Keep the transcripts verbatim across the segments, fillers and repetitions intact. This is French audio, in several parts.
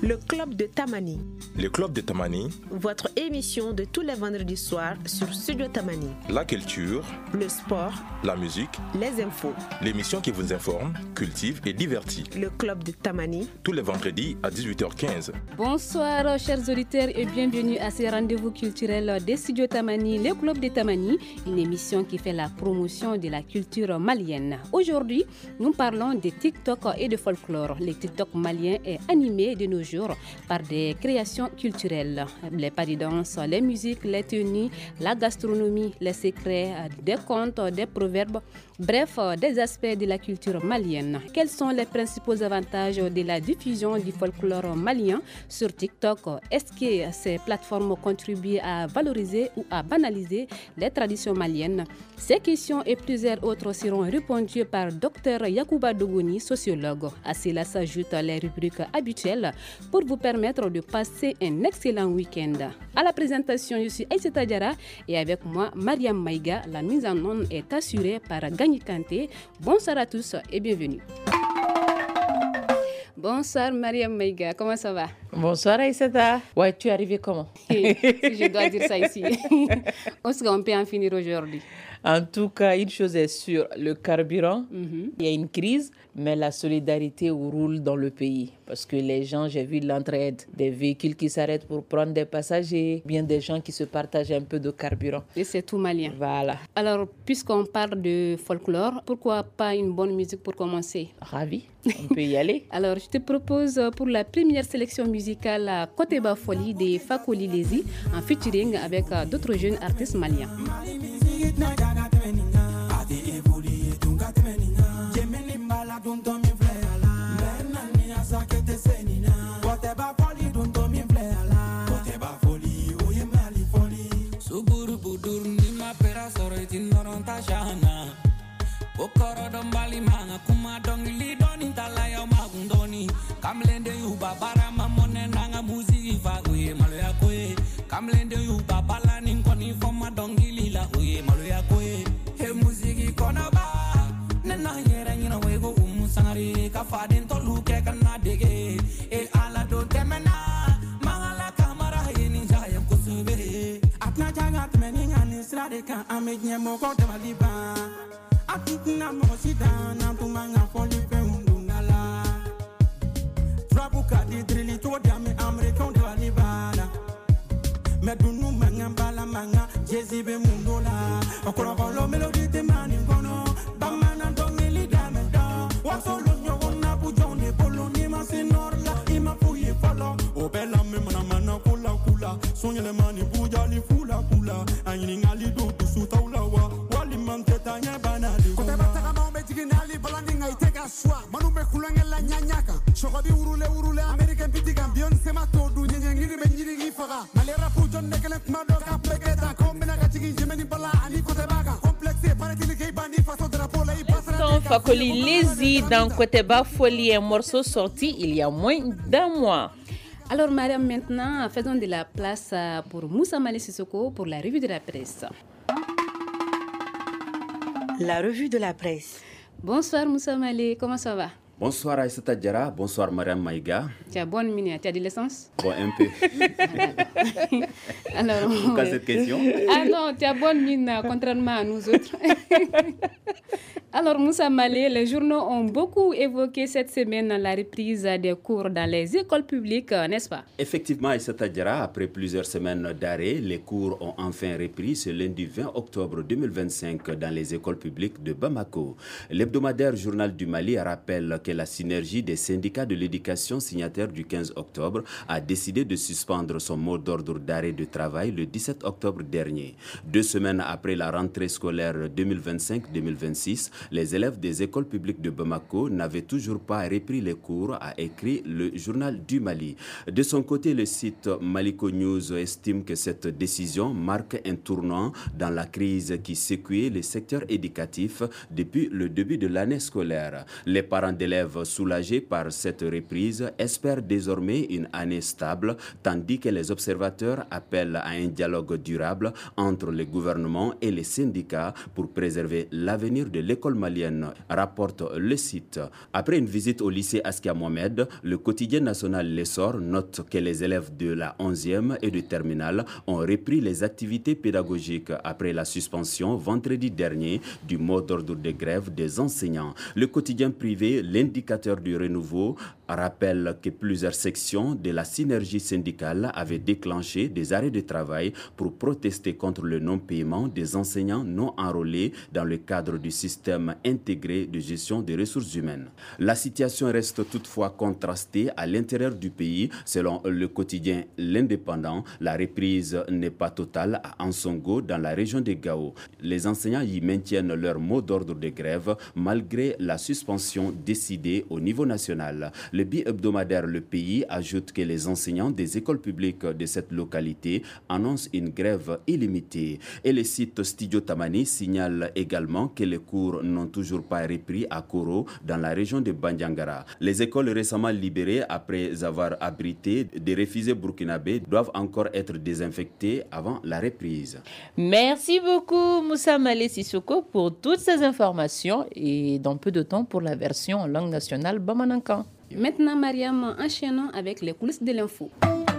Le Club de Tamani. Le Club de Tamani. Votre émission de tous les vendredis soirs sur Studio Tamani. La culture, le sport, la musique, les infos. L'émission qui vous informe, cultive et divertit. Le Club de Tamani. Tous les vendredis à dix-huit heures quinze. Bonsoir chers auditeurs et bienvenue à ces rendez-vous culturels des Studios Tamani, le Club de Tamani, une émission qui fait la promotion de la culture malienne. Aujourd'hui, nous parlons de TikTok et de folklore. Le TikTok malien est animé de nos jours par des créations culturelles. Les pas de danse, les musiques, les tenues, la gastronomie, les secrets, des contes, des proverbes, bref, des aspects de la culture malienne. Quels sont les principaux avantages de la diffusion du folklore malien sur TikTok? Est-ce que ces plateformes contribuent à valoriser ou à banaliser les traditions maliennes? Ces questions et plusieurs autres seront répondues par Dr Yacouba Dogouni, sociologue. À cela s'ajoutent les rubriques habituelles pour vous permettre de passer un excellent week-end. À la présentation, je suis Aïssata Diarra et avec moi, Mariam Maïga. La mise en onde est assurée par Gagny Kanté. Bonsoir à tous et bienvenue. Bonsoir Mariam Maïga, comment ça va? Bonsoir Aïssata. Ouais, tu es arrivée comment? Si je dois dire ça ici. Est-ce qu'on peut en finir aujourd'hui? En tout cas, une chose est sûre, le carburant, Mm-hmm. il y a une crise, mais la solidarité roule dans le pays. Parce que les gens, j'ai vu l'entraide, des véhicules qui s'arrêtent pour prendre des passagers, bien des gens qui se partagent un peu de carburant. Et c'est tout malien. Voilà. Alors, puisqu'on parle de folklore, pourquoi pas une bonne musique pour commencer? Ravi, on peut y aller. Alors, je te propose pour la première sélection musicale Koteba Foli de Fakoli Lezi en featuring avec d'autres jeunes artistes maliens. Okoro don bali manga kuma don li don intala ya magundoni kamlende yu babara mamone nanga muziki fa uye maloya koe kamlende yu babala nin koni foma don gilila uye maloya koe he muziki kona ba nena yera nyina wego umusangari ka faden to luke kana dege e ala do temena mangala kamara yini jaya kusube atna jaga tmeninga ni srade ka amenya moko de maliba Atikina mosidana tumanga foli pe undunala Trabuka di drili to diame American de walibala Medunu manga bala manga Jezibe mundola Okora bolo melody te mani kono Bamana dongeli dame da Wasolo nyogo na bujone polo ni masinorla Ima fuye falo Obela me mana mana kula kula Sonyele mani bujali fula kula Ayini ngali do tusuta ulawa Wali manteta nye bana Manu me kulangela nyanyaka Shogodi urule urule American piti campion Sema todo Nyenye ngiri me nyiri gifaga Malera pujon nekele Madoka plegeta Kombina kachigi Jemeni bala Ani kote baga Complexe Paratili kei bandi Faso drapola Son Fakoli Lezi dans Koteba Foli, un morceau sorti il y a moins d'un mois. Alors Mariam, maintenant, faisons de la place pour Moussa Malé Sissoko pour la revue de la presse. La revue de la presse. Bonsoir Moussa Malé, comment ça va? Bonsoir Aïssata Diarra, bonsoir Mariam Maïga. Tu as bonne mine, tu as de l'essence? Bon, un peu. Alors, pourquoi cette question? Ah non, tu as bonne mine, contrairement à nous autres. Alors Moussa Malé, les journaux ont beaucoup évoqué cette semaine la reprise des cours dans les écoles publiques, n'est-ce pas? Effectivement, Aïssata Diarra, après plusieurs semaines d'arrêt, les cours ont enfin repris ce lundi vingt octobre deux mille vingt-cinq dans les écoles publiques de Bamako. L'hebdomadaire Journal du Mali rappelle que la synergie des syndicats de l'éducation signataires du quinze octobre a décidé de suspendre son mot d'ordre d'arrêt de travail le dix-sept octobre dernier. Deux semaines après la rentrée scolaire deux mille vingt-cinq deux mille vingt-six, les élèves des écoles publiques de Bamako n'avaient toujours pas repris les cours, a écrit le Journal du Mali. De son côté, le site Maliko News estime que cette décision marque un tournant dans la crise qui secouait le secteur éducatif depuis le début de l'année scolaire. Les parents d'élèves soulagés par cette reprise espèrent désormais une année stable, tandis que les observateurs appellent à un dialogue durable entre le gouvernement et les syndicats pour préserver l'avenir de l'école écoles maliennes, rapporte le site. Après une visite au lycée Askia Mohamed, le quotidien national L'Essor note que les élèves de la onzième et de terminale ont repris les activités pédagogiques après la suspension vendredi dernier du mot d'ordre de grève des enseignants. Le quotidien privé, l'indicateur du renouveau, rappelle que plusieurs sections de la synergie syndicale avaient déclenché des arrêts de travail pour protester contre le non-paiement des enseignants non enrôlés dans le cadre du système intégré de gestion des ressources humaines. La situation reste toutefois contrastée à l'intérieur du pays. Selon le quotidien L'Indépendant, la reprise n'est pas totale à Ansongo dans la région de Gao. Les enseignants y maintiennent leur mot d'ordre de grève malgré la suspension décidée au niveau national. Le bi-hebdomadaire Le Pays ajoute que les enseignants des écoles publiques de cette localité annoncent une grève illimitée. Et le site Studio Tamani signale également que les cours n'ont toujours pas repris à Koro dans la région de Bandiangara. Les écoles récemment libérées après avoir abrité des réfugiés burkinabés doivent encore être désinfectées avant la reprise. Merci beaucoup Moussa Malé Sissoko pour toutes ces informations et dans peu de temps pour la version en langue nationale Bamanankan. Maintenant, Mariam, enchaînons avec les coulisses de l'info.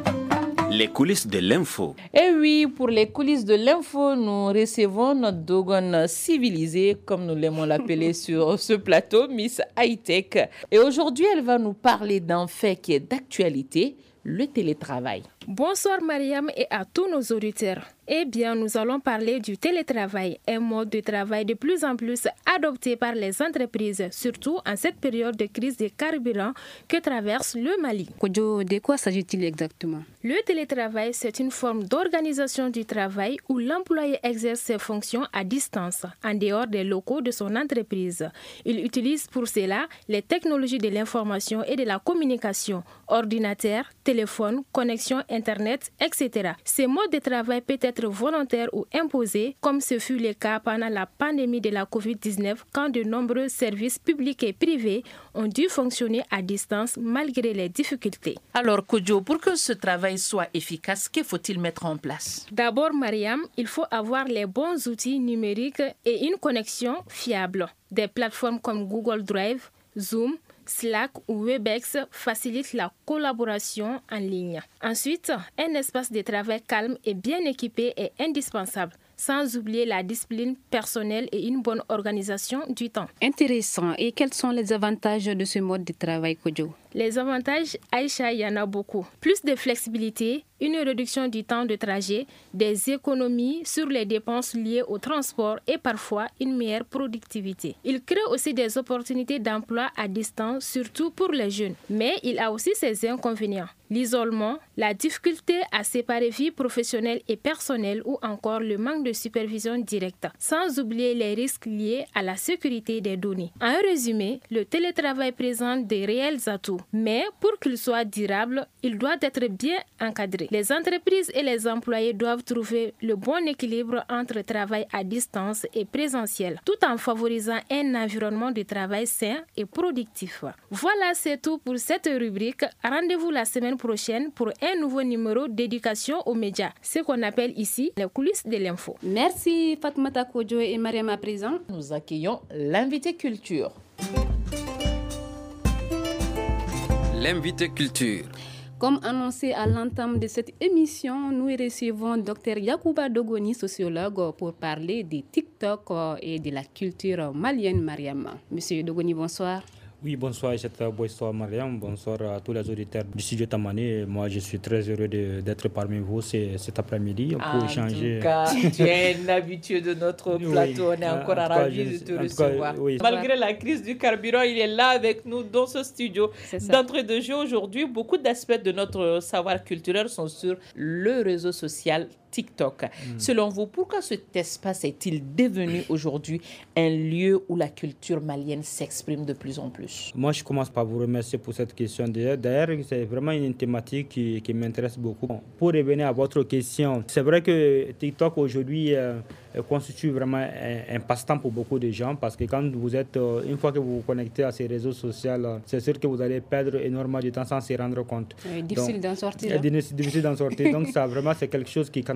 Les coulisses de l'info. Et oui, pour les coulisses de l'info, nous recevons notre Dogon civilisée, comme nous l'aimons l'appeler sur ce plateau, Miss High-Tech. Et aujourd'hui, elle va nous parler d'un fait qui est d'actualité, le télétravail. Bonsoir Mariam et à tous nos auditeurs. Eh bien, nous allons parler du télétravail, un mode de travail de plus en plus adopté par les entreprises, surtout en cette période de crise des carburants que traverse le Mali. Kodjo, de quoi s'agit-il exactement? Le télétravail, c'est une forme d'organisation du travail où l'employé exerce ses fonctions à distance, en dehors des locaux de son entreprise. Il utilise pour cela les technologies de l'information et de la communication, ordinateur, téléphone, connexion Internet, et cetera. Ce mode de travail peut être volontaire ou imposé, comme ce fut le cas pendant la pandémie de la covid dix-neuf, quand de nombreux services publics et privés ont dû fonctionner à distance malgré les difficultés. Alors, Kodjo, pour que ce travail soit efficace, que faut-il mettre en place? D'abord, Mariam, il faut avoir les bons outils numériques et une connexion fiable. Des plateformes comme Google Drive, Zoom, Slack ou Webex facilitent la collaboration en ligne. Ensuite, un espace de travail calme et bien équipé est indispensable, sans oublier la discipline personnelle et une bonne organisation du temps. Intéressant. Et quels sont les avantages de ce mode de travail, Kodjo? Les avantages, Aïcha, il y en a beaucoup. Plus de flexibilité, une réduction du temps de trajet, des économies sur les dépenses liées au transport et parfois une meilleure productivité. Il crée aussi des opportunités d'emploi à distance, surtout pour les jeunes. Mais il a aussi ses inconvénients. L'isolement, la difficulté à séparer vie professionnelle et personnelle ou encore le manque de supervision directe, sans oublier les risques liés à la sécurité des données. En résumé, le télétravail présente des réels atouts, mais pour qu'il soit durable, il doit être bien encadré. Les entreprises et les employés doivent trouver le bon équilibre entre travail à distance et présentiel, tout en favorisant un environnement de travail sain et productif. Voilà, c'est tout pour cette rubrique. Rendez-vous la semaine prochaine pour un nouveau numéro d'éducation aux médias, ce qu'on appelle ici les coulisses de l'info. Merci Fatmata Kodjo et Mariam à présent. Nous accueillons l'invité culture. L'invité culture. Comme annoncé à l'entame de cette émission, nous recevons Dr Yacouba Dogoni, sociologue, pour parler des TikTok et de la culture malienne, Mariam. Monsieur Dogoni, bonsoir. Oui, bonsoir, c'est bonsoir Mariam, bonsoir à tous les auditeurs du studio Tamani. Moi, je suis très heureux de, d'être parmi vous cet après-midi pour en échanger. En tout cas, tu es un habitué de notre plateau. Oui, on est encore ravis de te recevoir. Cas, oui. Malgré la crise du carburant, il est là avec nous dans ce studio. D'entrée de jeu aujourd'hui, beaucoup d'aspects de notre savoir culturel sont sur le réseau social TikTok. Mm. Selon vous, pourquoi cet espace est-il devenu aujourd'hui un lieu où la culture malienne s'exprime de plus en plus? Moi, je commence par vous remercier pour cette question. D'ailleurs, c'est vraiment une thématique qui, qui m'intéresse beaucoup. Pour revenir à votre question, c'est vrai que TikTok aujourd'hui euh, constitue vraiment un, un passe-temps pour beaucoup de gens parce que quand vous êtes, euh, une fois que vous vous connectez à ces réseaux sociaux, c'est sûr que vous allez perdre énormément de temps sans s'y rendre compte. Euh, difficile Donc, d'en sortir. C'est difficile d'en sortir. Donc, ça vraiment, c'est quelque chose qui canalise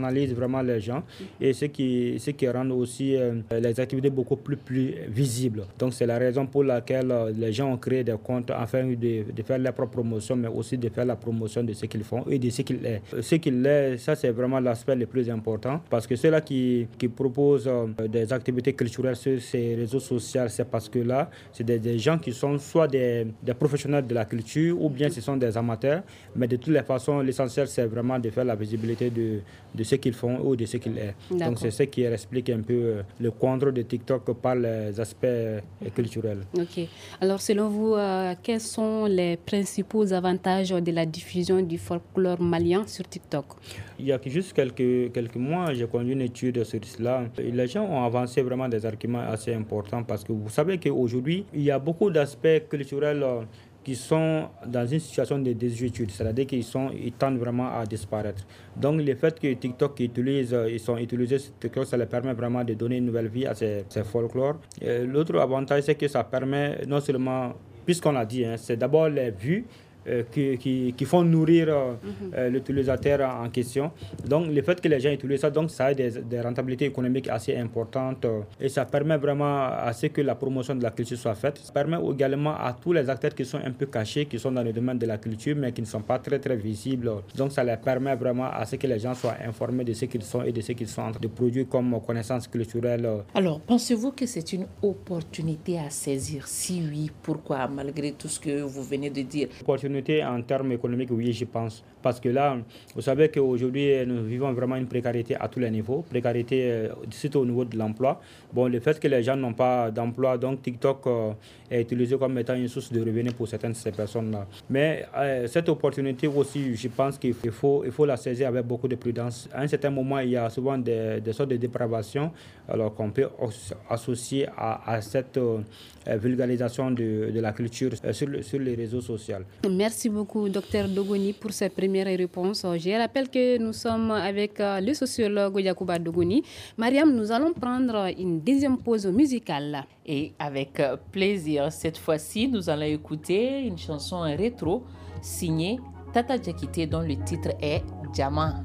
professionnalise vraiment les gens et ce qui, ce qui rend aussi euh, les activités beaucoup plus, plus visibles. Donc c'est la raison pour laquelle euh, les gens ont créé des comptes afin de, de faire leur propre promotion, mais aussi de faire la promotion de ce qu'ils font et de ce qu'ils est. Ce qu'ils est, ça c'est vraiment l'aspect le plus important parce que ceux-là qui, qui proposent euh, des activités culturelles sur ces réseaux sociaux, c'est parce que là, c'est des, des gens qui sont soit des, des professionnels de la culture ou bien ce sont des amateurs, mais de toutes les façons, l'essentiel c'est vraiment de faire la visibilité de, de ce qu'ils font ou de ce qu'ils est. Donc c'est ce qui explique un peu le contrôle de TikTok par les aspects culturels. Ok. Alors selon vous, euh, quels sont les principaux avantages de la diffusion du folklore malien sur TikTok? Il y a juste quelques, quelques mois, j'ai conduit une étude sur cela. Les gens ont avancé vraiment des arguments assez importants parce que vous savez qu'aujourd'hui, il y a beaucoup d'aspects culturels qui sont dans une situation de désuétude, c'est-à-dire qu'ils sont, ils tendent vraiment à disparaître. Donc le fait que TikTok utilise, ils sont utilisés sur TikTok, ça leur permet vraiment de donner une nouvelle vie à ces, ces folklores. L'autre avantage, c'est que ça permet non seulement, puisqu'on l'a dit, hein, c'est d'abord les vues, Euh, qui, qui, qui font nourrir euh, mm-hmm. euh, l'utilisateur en question. Donc, le fait que les gens utilisent ça, donc, ça a des, des rentabilités économiques assez importantes euh, et ça permet vraiment à ce que la promotion de la culture soit faite. Ça permet également à tous les acteurs qui sont un peu cachés, qui sont dans le domaine de la culture, mais qui ne sont pas très, très visibles. Donc, ça leur permet vraiment à ce que les gens soient informés de ce qu'ils sont et de ce qu'ils sont en train de produire comme connaissances culturelles. Alors, pensez-vous que c'est une opportunité à saisir? Si oui, pourquoi, malgré tout ce que vous venez de dire? En termes économiques, oui, je pense. Parce que là, vous savez qu'aujourd'hui, nous vivons vraiment une précarité à tous les niveaux. Précarité, euh, surtout au niveau de l'emploi. Bon, le fait que les gens n'ont pas d'emploi, donc TikTok euh, est utilisé comme étant une source de revenus pour certaines de ces personnes-là. Mais euh, cette opportunité aussi, je pense qu'il faut, il faut la saisir avec beaucoup de prudence. À un certain moment, il y a souvent des, des sortes de dépravation alors qu'on peut associer à, à cette euh, vulgarisation de, de la culture euh, sur, le, sur les réseaux sociaux. Merci beaucoup, docteur Dogoni, pour ces premières réponses. Je rappelle que nous sommes avec le sociologue Yacouba Dogoni. Mariam, nous allons prendre une deuxième pause musicale. Et avec plaisir, cette fois-ci, nous allons écouter une chanson rétro signée Tata Diakité, dont le titre est Diamant.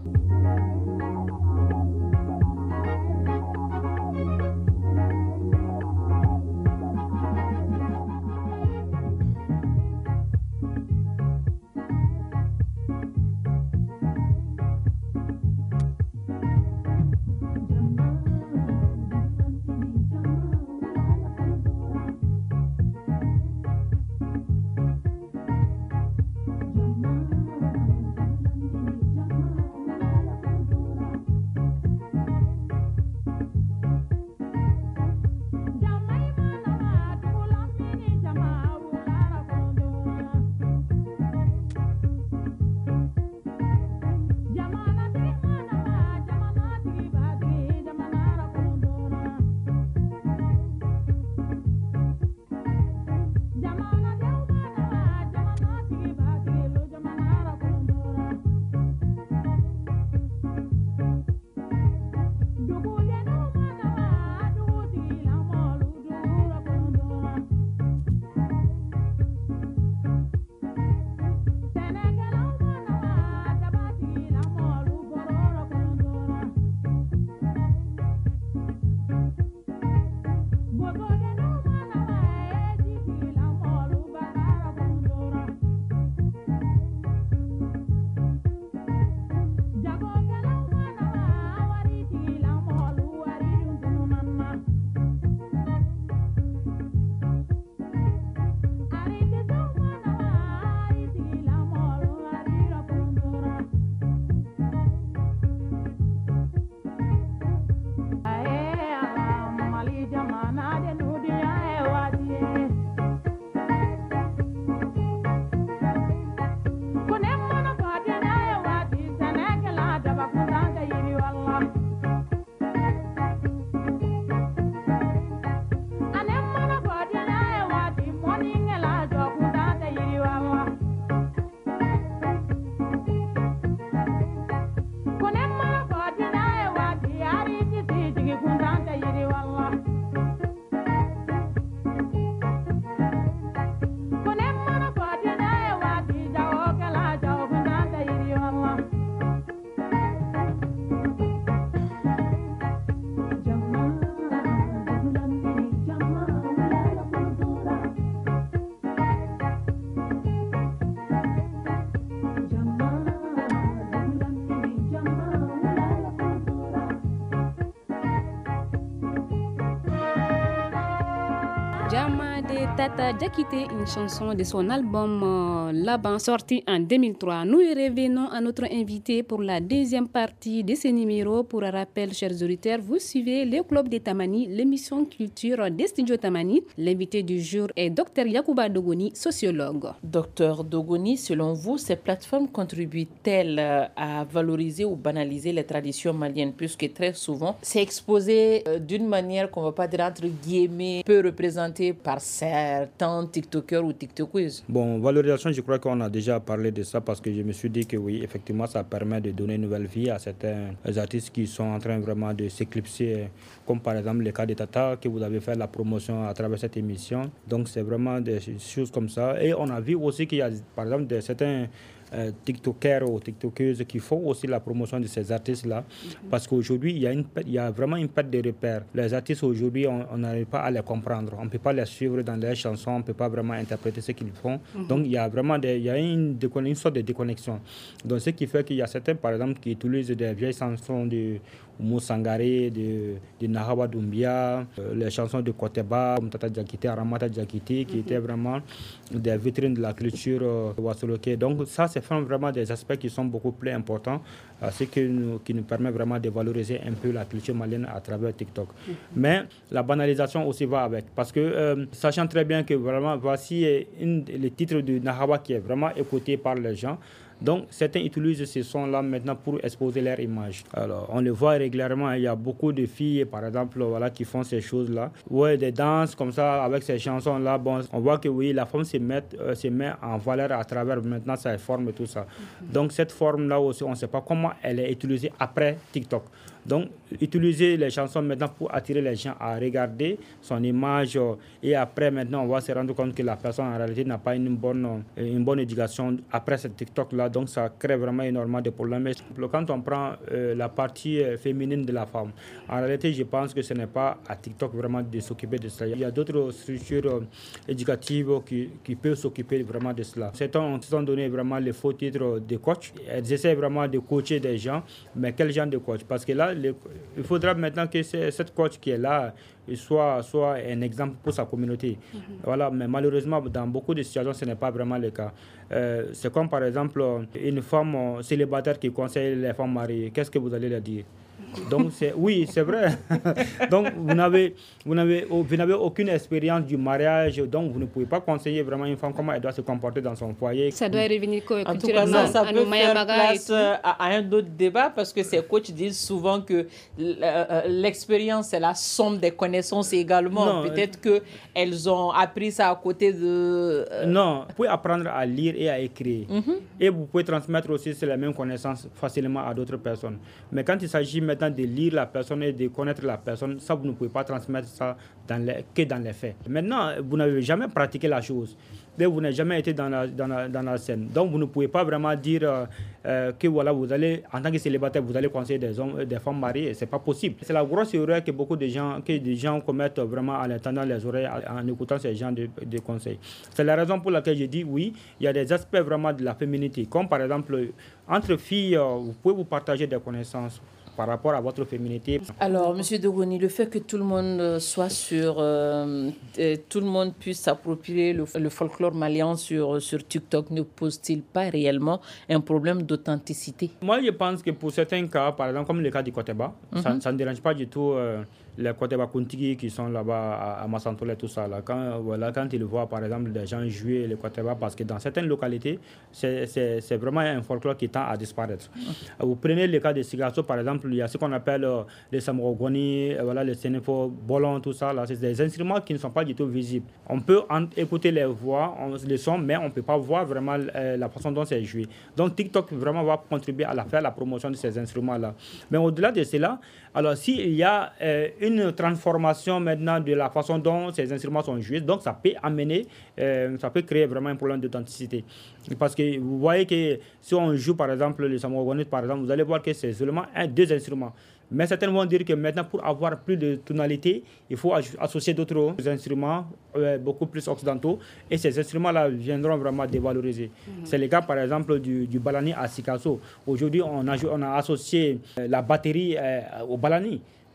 Jama de Tata Diakité, une chanson de son album euh, Laban sorti en deux mille trois. Nous revenons à notre invité pour la deuxième partie de ce numéro. Pour un rappel, chers auditeurs, vous suivez le Club de Tamani, l'émission culture des studios Tamani. L'invité du jour est Dr Yacouba Dogoni, sociologue. Docteur Dogoni, selon vous, ces plateformes contribuent-elles à valoriser ou banaliser les traditions maliennes, puisque très souvent, c'est exposé d'une manière qu'on ne va pas dire entre guillemets, peu représentée par certains TikTokers ou TikTokeuses? Bon, valorisation, je crois qu'on a déjà parlé de ça parce que je me suis dit que oui, effectivement, ça permet de donner une nouvelle vie à certains artistes qui sont en train vraiment de s'éclipser, comme par exemple le cas de Tata, que vous avez fait la promotion à travers cette émission. Donc, c'est vraiment des choses comme ça. Et on a vu aussi qu'il y a, par exemple, de certains Euh, TikTokers ou TikTokeuses qui font aussi la promotion de ces artistes-là. Mm-hmm. Parce qu'aujourd'hui, il y, a une, il y a vraiment une perte de repères. Les artistes, aujourd'hui, on n'arrive pas à les comprendre. On ne peut pas les suivre dans leurs chansons, on ne peut pas vraiment interpréter ce qu'ils font. Mm-hmm. Donc, il y a vraiment des, il y a une, une sorte de déconnexion. Donc, ce qui fait qu'il y a certains, par exemple, qui utilisent des vieilles chansons de Oumou Sangaré, de, de Nahawa Doumbia, euh, les chansons de Koteba, comme Tata Diakité, Aramata Diakité, qui mm-hmm. étaient vraiment des vitrines de la culture euh, Wassoloké. Donc, ça, c'est vraiment des aspects qui sont beaucoup plus importants, euh, ce qui nous, qui nous permet vraiment de valoriser un peu la culture malienne à travers TikTok. Mm-hmm. Mais la banalisation aussi va avec, parce que euh, sachant très bien que vraiment voici une, le titre de Nahawa qui est vraiment écouté par les gens. Donc, certains utilisent ces sons-là maintenant pour exposer leur image. Alors, on le voit régulièrement, il y a beaucoup de filles, par exemple, voilà, qui font ces choses-là. Ouais, des danses comme ça, avec ces chansons-là. Bon, on voit que oui, la femme se met, euh, se met en valeur à travers maintenant sa forme et tout ça. Mm-hmm. Donc, cette forme-là aussi, on ne sait pas comment elle est utilisée après TikTok. Donc, utiliser les chansons maintenant pour attirer les gens à regarder son image euh, et après, maintenant, on va se rendre compte que la personne, en réalité, n'a pas une bonne, euh, une bonne éducation après ce TikTok-là. Donc, ça crée vraiment énormément de problèmes. Quand on prend euh, la partie euh, féminine de la femme, en réalité, je pense que ce n'est pas à TikTok vraiment de s'occuper de cela. Il y a d'autres structures euh, éducatives qui, qui peuvent s'occuper vraiment de cela. Certains ont donné vraiment les faux titres de coach. Elles essaient vraiment de coacher des gens, mais quel genre de coach? Parce que là, les, il faudra maintenant que cette coach qui est là soit, soit un exemple pour sa communauté. Mm-hmm. Voilà, mais malheureusement, dans beaucoup de situations, ce n'est pas vraiment le cas. Euh, c'est comme par exemple une femme célibataire qui conseille les femmes mariées. Qu'est-ce que vous allez leur dire? Donc, c'est, oui, c'est vrai. Donc, vous n'avez, vous, n'avez, vous n'avez aucune expérience du mariage, donc vous ne pouvez pas conseiller vraiment une femme comment elle doit se comporter dans son foyer. Ça doit revenir culturellement. En tout cas, ça, ça peut faire place à, à un autre débat parce que ces coachs disent souvent que l'expérience, c'est la somme des connaissances également. Non, peut-être euh... qu'elles ont appris ça à côté de... Euh... Non, vous pouvez apprendre à lire et à écrire. Mm-hmm. Et vous pouvez transmettre aussi les mêmes connaissances facilement à d'autres personnes. Mais quand il s'agit maintenant de lire la personne et de connaître la personne, ça, vous ne pouvez pas transmettre ça dans les, que dans les faits. Maintenant, vous n'avez jamais pratiqué la chose. Mais vous n'avez jamais été dans la, dans, la, dans la scène. Donc, vous ne pouvez pas vraiment dire euh, euh, que voilà, vous allez, en tant que célibataire, vous allez conseiller des hommes, des femmes mariées. Ce n'est pas possible. C'est la grosse erreur que beaucoup de gens, que des gens commettent vraiment en attendant les oreilles, en écoutant ces gens de, de conseils. C'est la raison pour laquelle je dis oui, il y a des aspects vraiment de la féminité. Comme par exemple, entre filles, vous pouvez vous partager des connaissances par rapport à votre féminité. Alors, M. Dogoni, le fait que tout le monde soit sur, euh, tout le monde puisse s'approprier le, le folklore malien sur, sur TikTok ne pose-t-il pas réellement un problème d'authenticité? Moi, je pense que pour certains cas, par exemple, comme le cas du Koteba, mm-hmm. ça, ça ne dérange pas du tout euh, les Koteba Kuntigi qui sont là-bas à, à Massantole et tout ça. Là. Quand, voilà, quand ils voient, par exemple, des gens jouer le Koteba, parce que dans certaines localités, c'est, c'est, c'est vraiment un folklore qui tend à disparaître. Mm-hmm. Vous prenez le cas de Sigasso, par exemple, il y a ce qu'on appelle euh, les samorogoni, euh, voilà, les sénéfos, bolons, tout ça. Là, c'est des instruments qui ne sont pas du tout visibles. On peut en, écouter les voix, on, les sons, mais on ne peut pas voir vraiment euh, la façon dont c'est joué. Donc TikTok vraiment va contribuer à la, faire la promotion de ces instruments-là. Mais au-delà de cela, alors s'il y a euh, une transformation maintenant de la façon dont ces instruments sont joués, donc ça peut amener, euh, ça peut créer vraiment un problème d'authenticité. Parce que vous voyez que si on joue par exemple le samorogoni, par exemple, vous allez voir que c'est seulement un, deux instruments. Mais certains vont dire que maintenant, pour avoir plus de tonalité, il faut associer d'autres instruments euh, beaucoup plus occidentaux. Et ces instruments-là viendront vraiment dévaloriser. Mm-hmm. C'est le cas, par exemple, du, du balani à Sikasso. Aujourd'hui, on a, on a associé la batterie euh, au balani.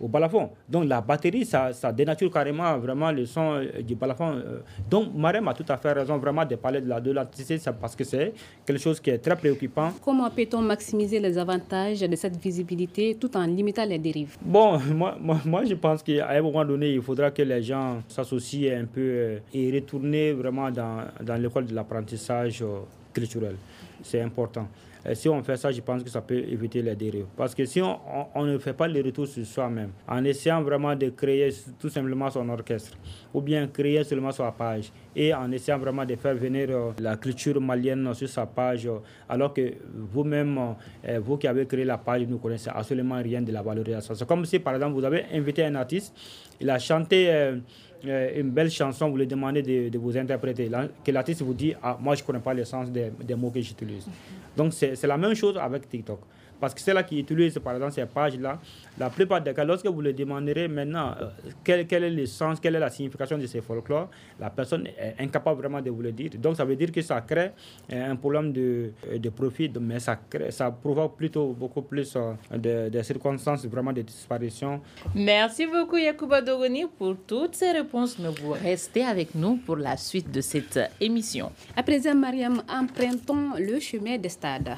au balafon. Donc la batterie, ça, ça dénature carrément vraiment le son euh, du balafon. Euh. Donc Mariam a tout à fait raison vraiment de parler de la de l'authenticité, parce que c'est quelque chose qui est très préoccupant. Comment peut-on maximiser les avantages de cette visibilité tout en limitant les dérives? Bon, moi, moi, moi je pense qu'à un moment donné, il faudra que les gens s'associent un peu euh, et retourner vraiment dans, dans l'école de l'apprentissage euh, culturel. C'est important. Et si on fait ça, je pense que ça peut éviter les dérives. Parce que si on, on, on ne fait pas le retour sur soi-même, en essayant vraiment de créer tout simplement son orchestre, ou bien créer seulement sa page, et en essayant vraiment de faire venir euh, la culture malienne sur sa page, euh, alors que vous-même, euh, vous qui avez créé la page, vous ne connaissez absolument rien de la valorisation. C'est comme si, par exemple, vous avez invité un artiste, il a chanté euh, euh, une belle chanson, vous lui demandez de, de vous interpréter, là, que l'artiste vous dit, ah, moi je ne connais pas le sens des, des mots que j'utilise. Donc c'est, c'est la même chose avec TikTok. Parce que c'est là qui utilise, par exemple, ces pages-là, la plupart des cas, lorsque vous le demanderez maintenant, euh, quel, quel est le sens, quelle est la signification de ces folklores, la personne est incapable vraiment de vous le dire. Donc ça veut dire que ça crée euh, un problème de, de profit, mais ça, crée, ça provoque plutôt beaucoup plus euh, de, de circonstances vraiment de disparition. Merci beaucoup Yacouba Dogoni pour toutes ces réponses, mais vous restez avec nous pour la suite de cette émission. À présent, Mariam, empruntons le chemin des stades.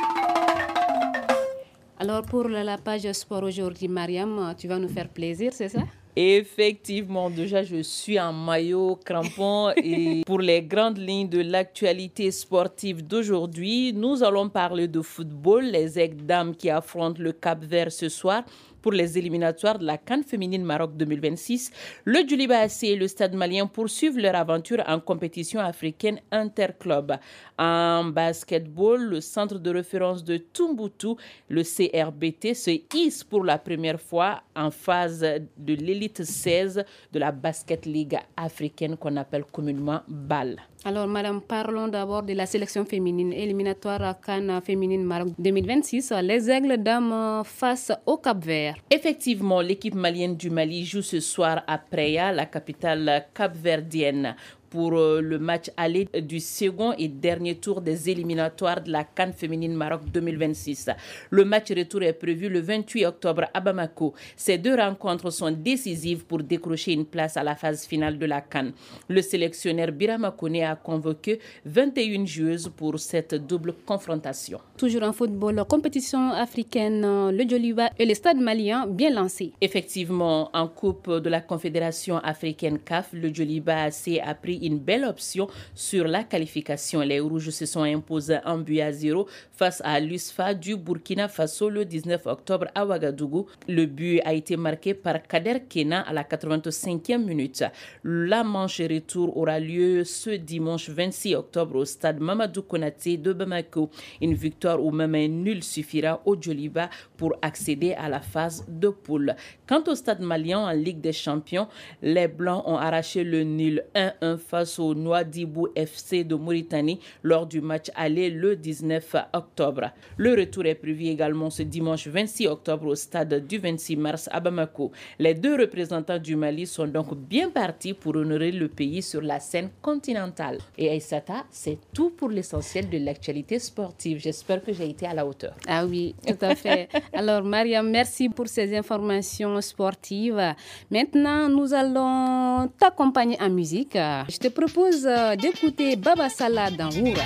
Alors pour la page sport aujourd'hui, Mariam, tu vas nous faire plaisir, c'est ça? Effectivement, déjà je suis en maillot crampon et pour les grandes lignes de l'actualité sportive d'aujourd'hui, nous allons parler de football, les Aigles-Dames qui affrontent le Cap-Vert ce soir pour les éliminatoires de la CAN féminine Maroc deux mille vingt-six. Le Djoliba A C et le Stade malien poursuivent leur aventure en compétition africaine interclub. En basketball, le centre de référence de Tumboutou, le C R B T, se hisse pour la première fois en phase de l'élite seize de la Basket League africaine qu'on appelle communément B A L. Alors, madame, parlons d'abord de la sélection féminine éliminatoire à CAN féminine Maroc deux mille vingt-six. Les Aigles-Dames face au Cap-Vert. Effectivement, l'équipe malienne du Mali joue ce soir à Praia, la capitale capverdienne, pour le match aller du second et dernier tour des éliminatoires de la CAN féminine Maroc deux mille vingt-six. Le match retour est prévu le vingt-huit octobre à Bamako. Ces deux rencontres sont décisives pour décrocher une place à la phase finale de la CAN. Le sélectionneur Birama Kone a convoqué vingt et une joueuses pour cette double confrontation. Toujours en football, compétition africaine, le Djoliba et le Stade malien bien lancés. Effectivement, en Coupe de la Confédération africaine C A F, le Djoliba A C a pris une belle option sur la qualification. Les Rouges se sont imposés un but à zéro face à l'U S F A du Burkina Faso le dix-neuf octobre à Ouagadougou. Le but a été marqué par Kader Kena à la quatre-vingt-cinquième minute. La manche retour aura lieu ce dimanche vingt-six octobre au stade Mamadou Konaté de Bamako. Une victoire ou même un nul suffira au Djoliba pour accéder à la phase de poule. Quant au stade malien en Ligue des Champions, les Blancs ont arraché le nul un un face au Nouadhibou F C de Mauritanie lors du match aller le dix-neuf octobre. Le retour est prévu également ce dimanche vingt-six octobre au stade du vingt-six mars à Bamako. Les deux représentants du Mali sont donc bien partis pour honorer le pays sur la scène continentale. Et Aïssata, c'est tout pour l'essentiel de l'actualité sportive. J'espère que j'ai été à la hauteur. Ah oui, tout à fait. Alors Mariam, merci pour ces informations sportives. Maintenant, nous allons t'accompagner en musique. Je te propose d'écouter Baba Salah dans Woura.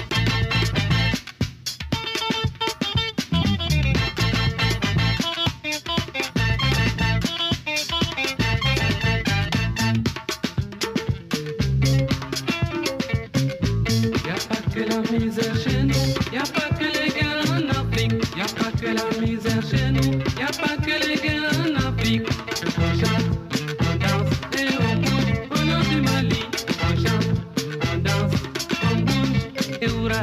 Y'a pas que la misère chez nous, y'a pas que les gars en Afrique. Y'a pas que la misère chez nous, y'a pas que les gars en Afrique. On chante, on danse et on bouge au nord du Mali. On chante, on danse, on bouge et hurrah.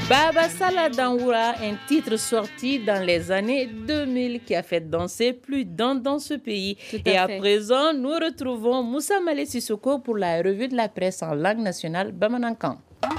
Baba Sala Dangoura, un titre sorti dans les années deux mille qui a fait danser plus d'un dans ce pays. Tout Et à à fait. présent, nous retrouvons Moussa Malé Sissoko pour la revue de la presse en langue nationale Bamanankan.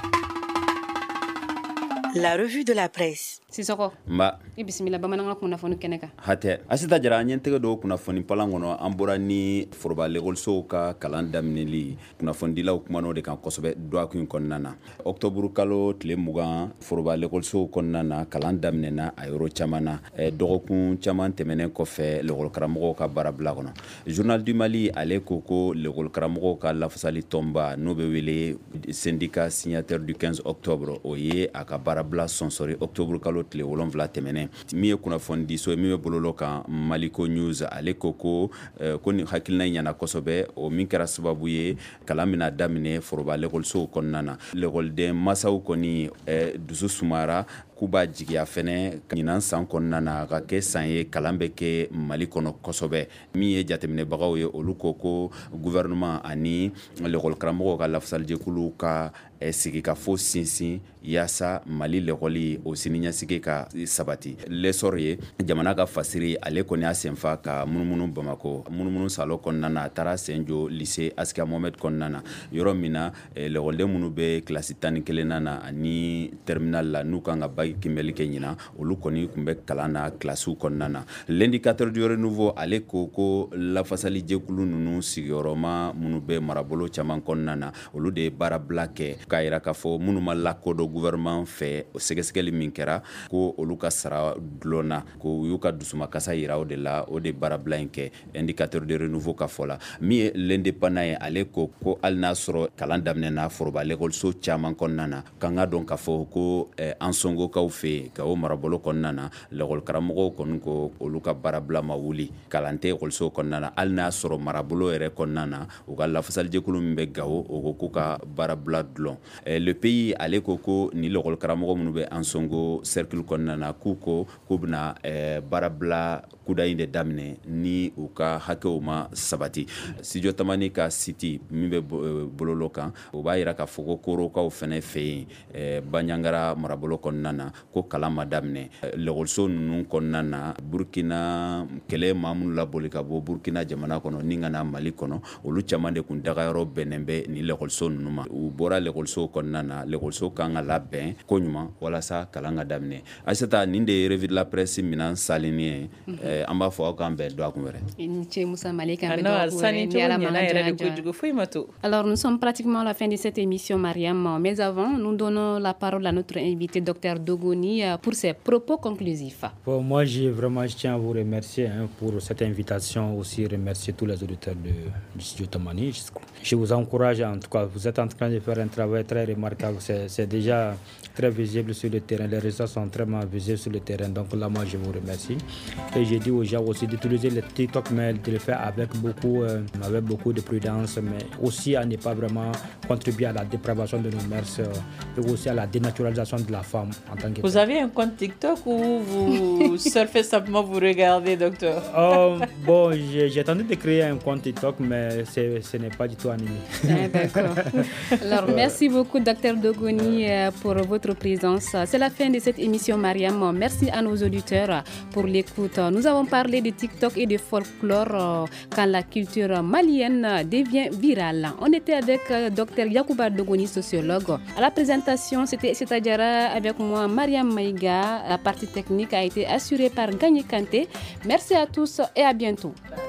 La revue de la presse. Sisoko. Mba. I bisimila bamananga kunnafoni kɛnɛ kan. Hatɛ asita jara an ɲɛ tɛgɛ dɔ kunnafoni palan kɔnɔ an bɔra ni foroba lekɔlisow ka kalan daminɛli kunnafonidilaw kuman'o de kan kosɛbɛ duwaku in kɔnɔna na ɔktɔburu kalo tile mugan foroba lekɔlisow kɔnɔna na kalan daminɛna a yɔrɔ caman na eh, dɔgɔkun caman tɛmɛnen kɔfɛ lekɔlikaramɔgɔw ka baarabila kɔnɔ journal du mali ale ko ko lekɔlikaramɔgɔw ka lafasali tɔnba n'o bɛ wele syndicat signataire du quinze octobre o ye a ka baarabila sɔnsɔri ɔktɔburu kalo tile wolonfila tɛmɛnen min ye kunnafoni di so ye min bɛ bololɔ kan maliko news ale ko ko eh, ko ni hakilina ɲɛna kosɛbɛ o min kɛra sababu ye kalan bɛna daminɛ foroba lekɔlisow kɔnɔna na lekɔliden masaw kɔni eh, dusu sumara k'u b'a jigiya fɛnɛ ɲinan san kɔnɔna na a ka kɛ san ye kalan bɛ kɛ mali kɔnɔ kosɛbɛ min ye jateminɛbagaw ye olu ko ko gouvernement ani lekɔlikaramɔgɔw ka lafasalijɛkuluw ka eh, sigi ka fo sinsin yaasa mali lekɔli o siniɲɛsigi ka sabati lesɔr ye jamana ka fasiri ale kɔni y'a senfa ka munumunu bamako munumunu salo kɔnɔna na a taara sen jo lycée askia mohamed kɔnɔna na yɔrɔ min na eh, lekɔliden minnu bɛ kilasi tan ni kelenna na ani terminal la n'u kan ka bagi kinbɛli kɛ ɲina olu kɔni kun bɛ kalan na kilasiw kɔnɔna na l'indicateur du renouveau ale ko ko lafasali jɛkulu ninnu sigiyɔrɔma minnu bɛ marabolo caman kɔnɔna na olu de ye baarabila kɛ k'a yira k'a fɔ minnu ma lakodɔn gouvernement fɛ sɛgɛsɛgɛli min kɛra ko olu ka sara dulonna ko u y'u ka dusumakasa yira o de la o de baarabila in kɛ indicateur de renouveau ka fɔ la min ye l'indépendant ye ale ko ko hali n'a sɔrɔ kalan daminɛna foroba lekɔliso caman kɔnɔna na k'an ka dɔn k'a fɔ ko eh, an sɔngokaw fɛ yen ka o marabolo kɔnɔna na lekɔlikaramɔgɔw kɔni ko olu ka baarabila ma wuli kalan tɛ ekɔliso kɔnɔna na hali n'a sɔrɔ marabolo yɛrɛ kɔnɔna na u ka lafasalijɛkulu min bɛ Gawo o ko k'u ka baarabila dulon eh, le pays ale ko ko ni lekɔlikaramɔgɔ minnu bɛ an sɔngo cercle kɔnɔna na k'u ko k'u bɛna eh, baarabila kuda in de daminɛ ni u ka hakɛw ma sabati studio tamani ka site min bɛ bololɔ kan o b'a yira k'a fɔ ko korokaw fɛnɛ fɛ yen eh, baɲangara marabolo kɔnɔna na ko kalan ma daminɛ lekɔliso ninnu kɔnɔna na burkina kɛlɛ maa minnu laboli ka bɔ burkina jamana kɔnɔ ni ka na mali kɔnɔ olu caman de kun dagayɔrɔ bɛnnen bɛ ni lekɔliso ninnu ma u bɔra lekɔliso kɔnɔna na lekɔliso kan ka labɛn ko ɲuman walasa kalan ka daminɛ Aïssata nin de ye revue de la presse minan salini ye eh, an b'a fɔ aw k'an bɛn dɔgɔkun wɛrɛ I ni ce Moussa Malé kan bɛ Alors, dɔgɔkun sani wɛrɛ, cogo ni Ala ɲɛna ma an yɛrɛ de janya kojugu foyi ma to. Alors, nous sommes pratiquement à la fin de cette émission, Mariam. Mais avant, nous donnons la parole à notre invité, Docteur Dogoni, pour ses propos conclusifs. Bon, moi, j'ai vraiment, je tiens à vous remercier hein, pour cette invitation, aussi remercier tous les auditeurs de, du studio Tamani. Je vous encourage, en tout cas, vous êtes en train de faire un travail très remarquable. C'est, c'est déjà très visible sur le terrain. Les résultats sont très visibles sur le terrain. Donc là, moi, je vous remercie. Et j'ai dit aux gens aussi d'utiliser le TikTok, mais de le faire avec beaucoup, euh, avec beaucoup de prudence, mais aussi à ne pas vraiment contribuer à la dépravation de nos mœurs euh, et aussi à la dénaturalisation de la femme en tant que Vous avez un compte TikTok ou vous surfez simplement, vous regardez, docteur? euh, Bon, j'ai, j'ai tenté de créer un compte TikTok, mais c'est, ce n'est pas du tout animé. Ah, d'accord. Alors, merci beaucoup, Docteur Dogoni, pour votre présence. C'est la fin de cette émission, Mariam. Merci à nos auditeurs pour l'écoute. Nous avons parlé de TikTok et de folklore quand la culture malienne devient virale. On était avec Docteur Yacouba Dogoni, sociologue. À la présentation, c'était Seta Diarra avec moi, Mariam Maïga. La partie technique a été assurée par Gagné Kanté. Merci à tous et à bientôt.